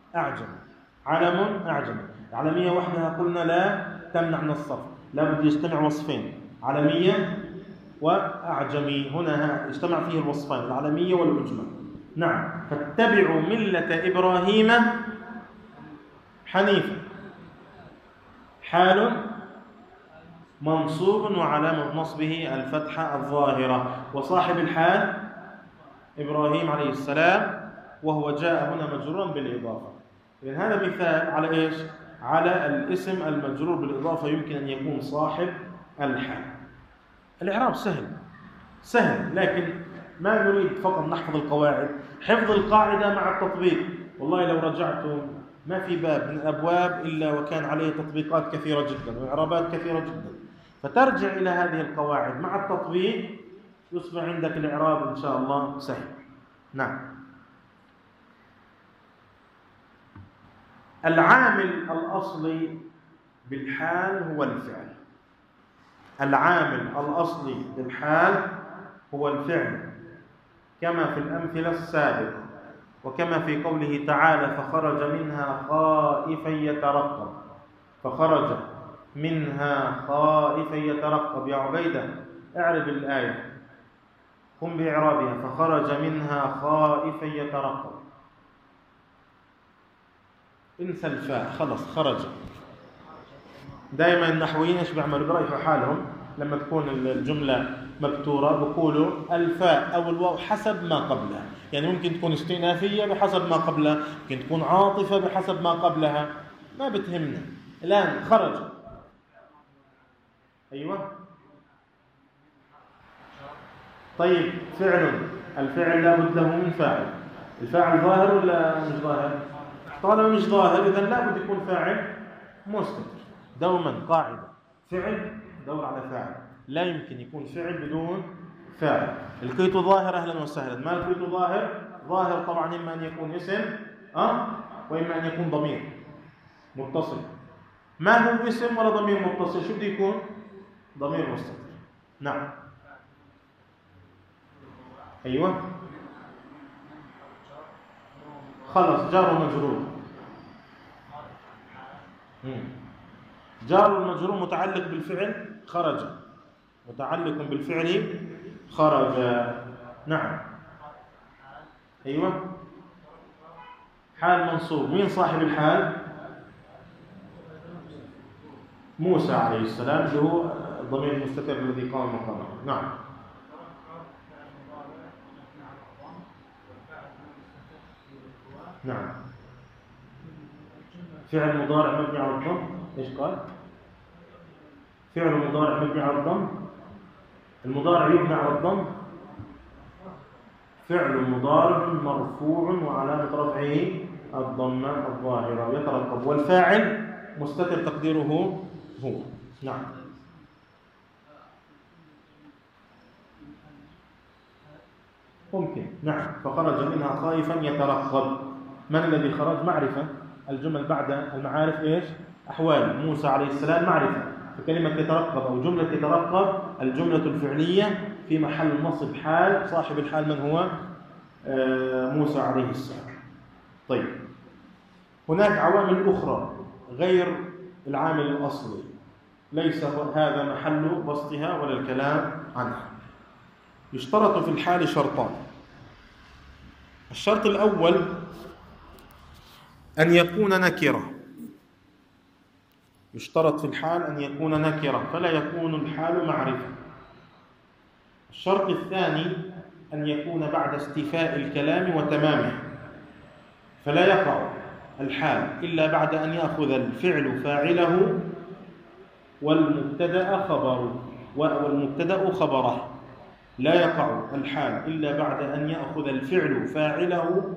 أعجم، علمية وحدها قلنا لا تمنع من الصرف، لا بد يجتمع وصفين، علمية وأعجمي، هنا يجتمع فيه الوصفان، العلمية والعجمة. نعم، فاتبعوا ملة إبراهيم حنيفا، حال منصوب وعلامة نصبه الفتحة الظاهرة، وصاحب الحال إبراهيم عليه السلام، وهو جاء هنا مجرورا بالإضافة. إذن هذا مثال على إيش؟ على الاسم المجرور بالإضافة يمكن أن يكون صاحب الحال. الإعراب سهل، لكن ما نريد فقط نحفظ القواعد، حفظ القاعدة مع التطبيق. والله لو رجعتم ما في باب من الأبواب إلا وكان عليه تطبيقات كثيرة جدا وإعرابات كثيرة جدا، فترجع إلى هذه القواعد مع التطبيق يصبح عندك الإعراب إن شاء الله سهل. نعم. العامل الأصلي بالحال هو الفعل، العامل الأصلي بالحال هو الفعل، كما في الأمثلة السابقة، وكما في قوله تعالى فخرج منها خائفا يترقب، فخرج منها خائفا يترقب. يا عبيدة اعرب الآية، قم بإعرابها، فخرج منها خائفا يترقب. انسى الفاء، خلص خرج. دائما النحويين ايش بيعملوا؟ بريحوا حالهم لما تكون الجملة مكتورة بقولوا الفاء أو الواو حسب ما قبلها، يعني ممكن تكون استئنافية بحسب ما قبلها، ممكن تكون عاطفة بحسب ما قبلها، ما بتهمنا. الآن خرج، أيوة طيب فعل، الفعل لا بد له من فاعل، الفاعل ظاهر ولا مش ظاهر؟ طالما مش ظاهر إذن لا بد يكون فاعل مستتر. دوما قاعدة، فعل دور على فاعل، لا يمكن يكون فعل بدون فاعل. الكيت ظاهر أهلا وسهلا، ما الكيت ظاهر طبعا إما أن يكون اسم وإما أن يكون ضمير متصل. ما هو اسم ولا ضمير متصل؟ شو بده يكون؟ ضمير مستتر. نعم أيوة خلص، جار ومجرور. جار المجرور متعلق بالفعل خرج، متعلق بالفعل خرج. نعم أيوة حال منصوب. مين صاحب الحال؟ موسى عليه السلام، اللي هو الضمير المستتر الذي قام مقامه. نعم نعم فعل مضارع مبني على الضم. ايش قال؟ فعل مضارع مبني على الضم، المضارع يبنى على الضم. فعل مضارع مرفوع وعلامة رفعه الضمة الظاهرة يترقب، والفاعل مستتر تقديره هو. نعم ممكن. نعم فخرج منها خائفا يترقب. من الذي خرج؟ معرفة. الجمل بعد المعارف ايش؟ أحوال. موسى عليه السلام معرفة، فكلمة يترقب أو جملة يترقب الجملة الفعلية في محل نصب حال، صاحب الحال من هو؟ موسى عليه السلام. طيب هناك عوامل أخرى غير العامل الأصلي، ليس هذا محل بسطها ولا الكلام عنها. يشترط في الحال شرطان. الشرط الأول أن يكون نكرة، يشترط في الحال أن يكون نكرة فلا يكون الحال معرفة. الشرط الثاني أن يكون بعد استيفاء الكلام وتمامه، فلا يقع الحال إلا بعد أن يأخذ الفعل فاعله والمبتدأ خبره. لا يقع الحال إلا بعد أن يأخذ الفعل فاعله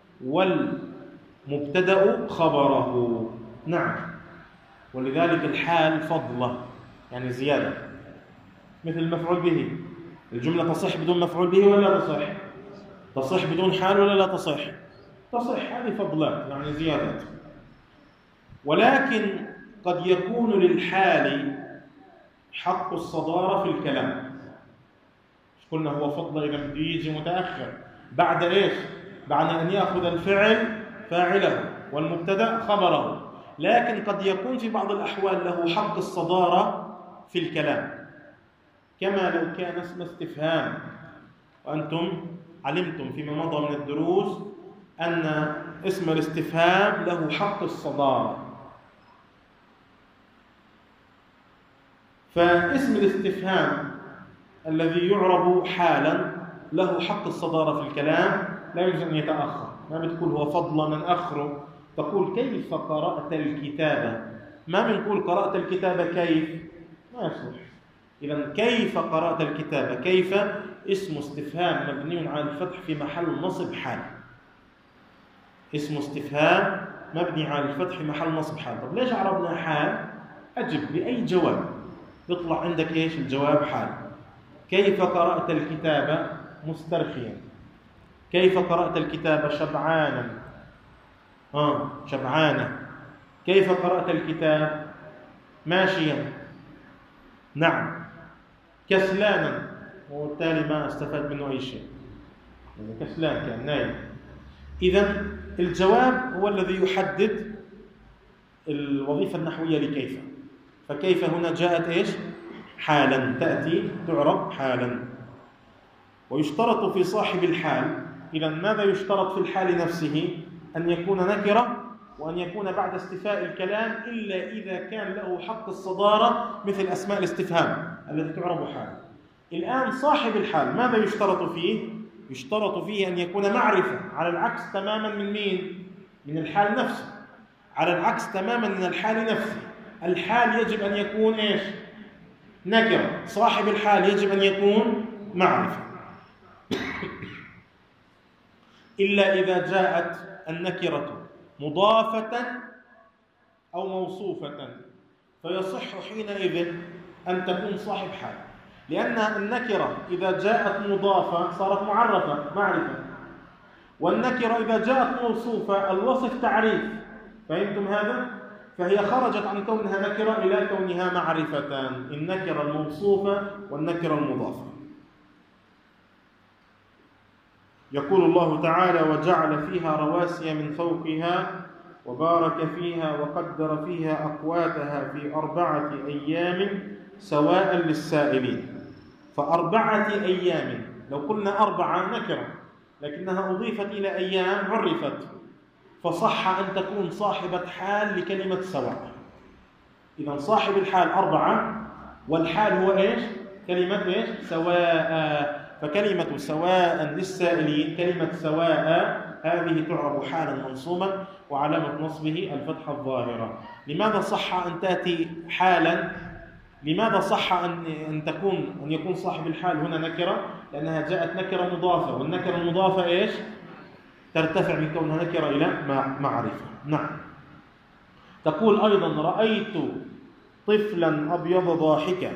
والمبتدأ خبره. نعم. ولذلك الحال فضلة، يعني زيادة، مثل المفعول به. الجملة تصح بدون مفعول به ولا تصح؟ تصح بدون حال ولا لا تصح؟ تصح. هذه فضلات، يعني زيادات. ولكن قد يكون للحال حق الصدارة في الكلام. قلنا هو فضل إذا بده يجي متأخر بعد إيش؟ بعد أن يأخذ الفعل فاعله والمبتدأ خبره. لكن قد يكون في بعض الأحوال له حق الصدارة في الكلام، كما لو كان اسم استفهام. وأنتم علمتم فيما مضى من الدروس أن اسم الاستفهام له حق الصدارة. فاسم الاستفهام الذي يعرب حالا له حق الصدارة في الكلام، لا يجوز أن يتأخر. ما بتقول هو فضلا من أخره، تقول كيف قرأت الكتابة. ما بنقول قرأت الكتابة كيف، ما يصلح. إذن كيف قرأت الكتابة، كيف اسم استفهام مبني على الفتح في محل نصب حال. اسم استفهام مبني على الفتح في محل نصب حال. طب ليش عربنا حال؟ أجب بأي جواب يطلع عندك إيش الجواب؟ حال. كيف قرأت الكتابة مسترخيا، كيف قرأت الكتابة شبعانا، شبعانة. كيف قرأت الكتاب ماشيا، نعم، كسلانا، وبالتالي ما استفاد منه أي شيء، يعني كسلان كان نايم. إذن الجواب هو الذي يحدد الوظيفة النحوية لكيف. فكيف هنا جاءت إيش؟ حالا، تأتي تعرب حالا. ويشترط في صاحب الحال، إذن ماذا يشترط في الحال نفسه؟ أن يكون نكرة، وأن يكون بعد استيفاء الكلام، إلا إذا كان له حق الصدارة مثل أسماء الاستفهام التي تعرب حال. الآن صاحب الحال ماذا يشترط فيه؟ يشترط فيه أن يكون معرفة، على العكس تماما من مين؟ من الحال نفسه. على العكس تماما من الحال نفسه. الحال يجب أن يكون إيش؟ نكرة. صاحب الحال يجب أن يكون معرفة. إلا إذا جاءت النكرة مضافة أو موصوفة، فيصح حينئذ أن تكون صاحب حال. لأن النكرة إذا جاءت مضافة صارت معرفة، والنكرة إذا جاءت موصوفة الوصف تعريف. فهمتم هذا؟ فهي خرجت عن كونها نكرة إلى كونها معرفة، النكرة الموصوفة والنكرة المضافة. يقول الله تعالى: وجعل فيها رواسي من فوقها وبارك فيها وقدر فيها أقواتها في 4 أيام سواء للسائلين. ف4 أيام، لو قلنا 4 نكرة لكنها أضيفت إلى أيام عرفت، فصح أن تكون صاحبة حال لكلمة سواء. إذن صاحب الحال 4، والحال هو إيش؟ كلمة إيش؟ سواء. فكلمة سواء للسائلين، كلمة سواء هذه تعرب حالا منصوبا، وعلامة نصبه الفتحة الظاهرة. لماذا صح أن تأتي حالا؟ لماذا صح أن يكون صاحب الحال هنا نكرة؟ لأنها جاءت نكرة مضافة، والنكرة المضافة إيش؟ ترتفع من كونها نكرة إلى معرفة. نعم. تقول أيضا: رأيت طفلا أبيض ضاحكا.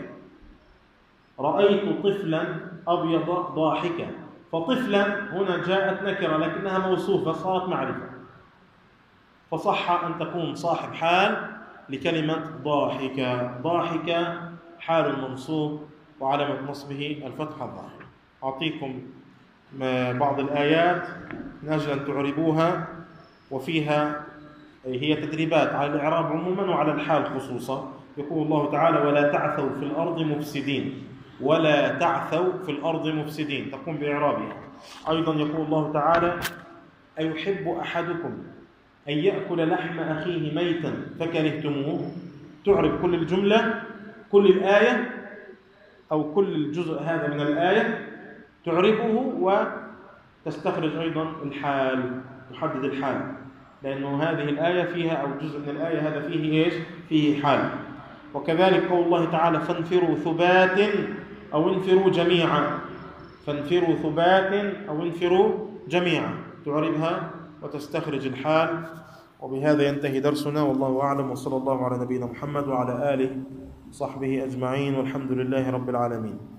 رأيت طفلا أبيض ضاحكا. فطفلا هنا جاءت نكرة لكنها موصوفة صارت معرفة، فصح أن تكون صاحب حال لكلمة ضاحكة. ضاحكة حال منصوب وعلامة نصبه الفتحة الظاهرة. أعطيكم بعض الآيات من أجل أن تعربوها، وفيها هي تدريبات على الإعراب عموما وعلى الحال خصوصا. يقول الله تعالى: ولا تعثوا في الأرض مفسدين. ولا تعثوا في الأرض مفسدين، تقوم بإعرابها. أيضا يقول الله تعالى: أيحب أحدكم أن يأكل لحم أخيه ميتا فكرهتموه. تعرب كل الجملة، كل الآية أو كل الجزء هذا من الآية تعربه، وتستخرج أيضا الحال، تحدد الحال، لأنه هذه الآية فيها، أو جزء من الآية هذا فيه إيش؟ فيه حال. وكذلك قول الله تعالى فانفروا ثبات أو انفروا جميعا، فانفروا ثبات أو انفروا جميعا، تعربها وتستخرج الحال. وبهذا ينتهي درسنا، والله أعلم، وصلى الله على نبينا محمد وعلى آله وصحبه أجمعين، والحمد لله رب العالمين.